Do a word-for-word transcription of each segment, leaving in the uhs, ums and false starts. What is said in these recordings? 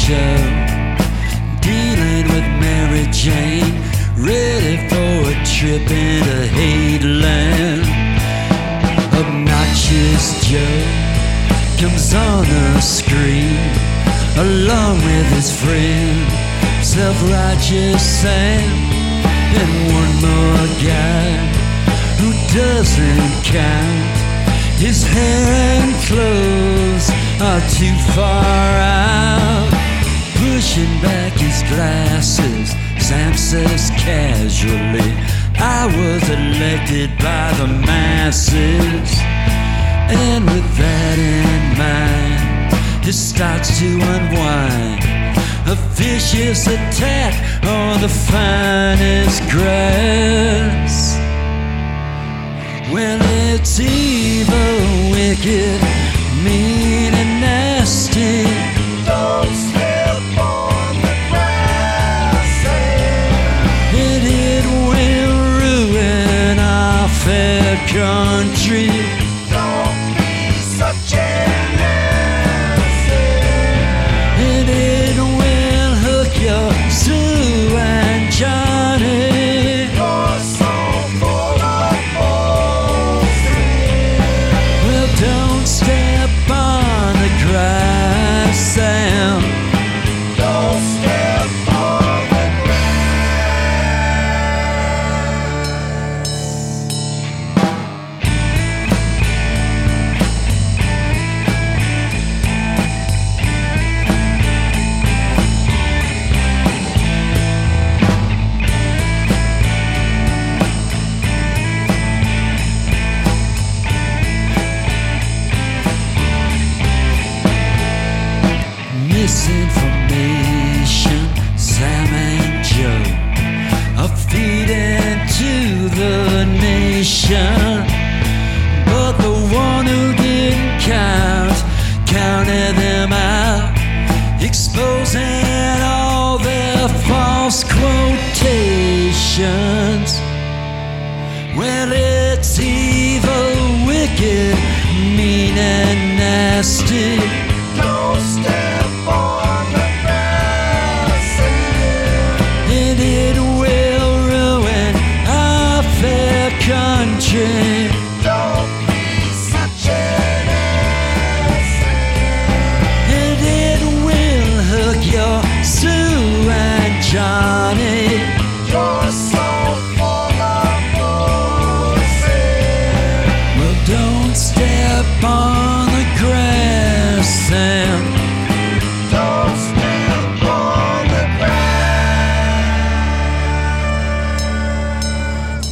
show, dealing with Mary Jane, ready for a trip into Hadeland. Obnoxious Joe comes on the screen, along with his friend, self-righteous Sam, and one more guy who doesn't count. His hair and clothes are too far out. Pushing back his glasses, Sam says casually, I was elected by the masses. And with that in mind, he starts to unwind, a vicious attack on the finest grass. Well, it's evil, wicked, mean and nasty. Don't step on the grass. And it will ruin our fair country. Don't be such an ass. And it will hook your Sue and Johnny. You're so full of bullshit. Well, don't step on the grass, Sam. Don't step on the Misinformation, Sam and Joe are feeding to the nation. But the one who didn't count, counted them out, exposing all their false quotations. Well, it's evil, wicked, mean and nasty. Don't step on the grass. And it will ruin our fair country. Don't be such an ass. And it will hook your Sue and Johnny. You're so full of bullshit. Well, don't step on the grass, Sam. Don't step on the grass.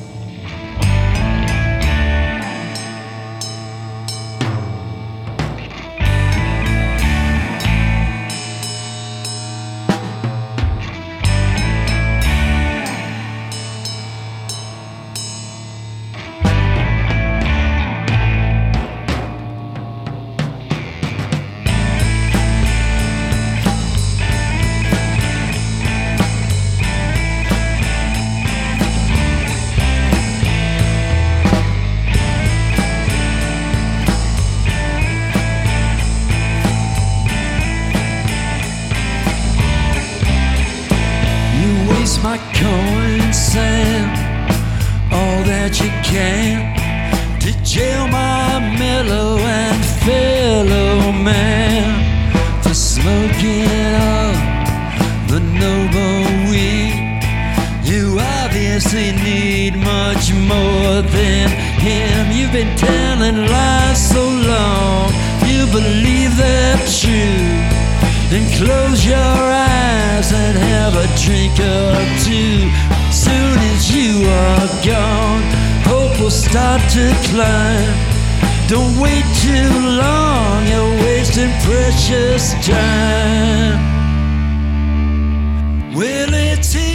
My coin, Sam, all that you can, to jail my mellow and fellow man for smoking all the noble weed. You obviously need much more than him. You've been telling lies so long, you believe they're true. Then close your eyes and have a drink or two. Soon as you are gone, hope will start to climb. Don't wait too long, you're wasting precious time. Well, it's